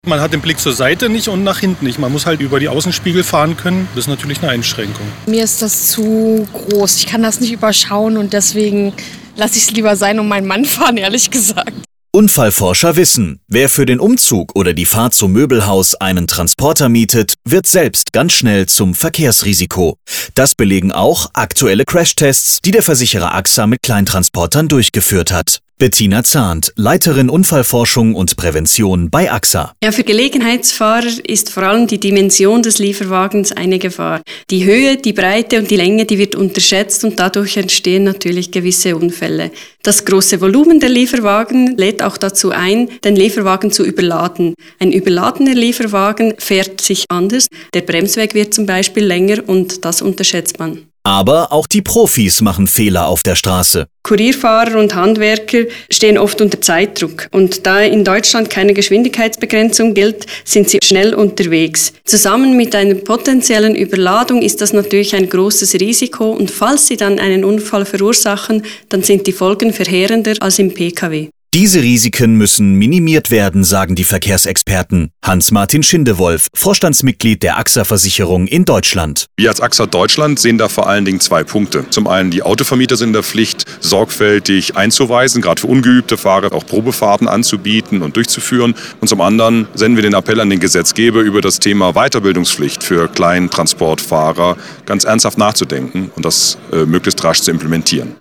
Man hat den Blick zur Seite nicht und nach hinten nicht. Man muss halt über die Außenspiegel fahren können. Das ist natürlich eine Einschränkung. Mir ist das zu groß. Ich kann das nicht überschauen und deswegen lasse ich es lieber sein und meinen Mann fahren, ehrlich gesagt. Unfallforscher wissen, wer für den Umzug oder die Fahrt zum Möbelhaus einen Transporter mietet, wird selbst ganz schnell zum Verkehrsrisiko. Das belegen auch aktuelle Crashtests, die der Versicherer AXA mit Kleintransportern durchgeführt hat. Bettina Zahnt, Leiterin Unfallforschung und Prävention bei AXA. Ja, für Gelegenheitsfahrer ist vor allem die Dimension des Lieferwagens eine Gefahr. Die Höhe, die Breite und die Länge, die wird unterschätzt und dadurch entstehen natürlich gewisse Unfälle. Das große Volumen der Lieferwagen lädt auch dazu ein, den Lieferwagen zu überladen. Ein überladener Lieferwagen fährt sich anders. Der Bremsweg wird zum Beispiel länger und das unterschätzt man. Aber auch die Profis machen Fehler auf der Straße. Kurierfahrer und Handwerker stehen oft unter Zeitdruck. Und da in Deutschland keine Geschwindigkeitsbegrenzung gilt, sind sie schnell unterwegs. Zusammen mit einer potenziellen Überladung ist das natürlich ein großes Risiko. Und falls sie dann einen Unfall verursachen, dann sind die Folgen verheerender als im Pkw. Diese Risiken müssen minimiert werden, sagen die Verkehrsexperten. Hans-Martin Schindewolf, Vorstandsmitglied der AXA-Versicherung in Deutschland. Wir als AXA Deutschland sehen da vor allen Dingen 2 Punkte. Zum einen, die Autovermieter sind in der Pflicht, sorgfältig einzuweisen, gerade für ungeübte Fahrer auch Probefahrten anzubieten und durchzuführen. Und zum anderen senden wir den Appell an den Gesetzgeber, über das Thema Weiterbildungspflicht für Kleintransportfahrer ganz ernsthaft nachzudenken und das möglichst rasch zu implementieren.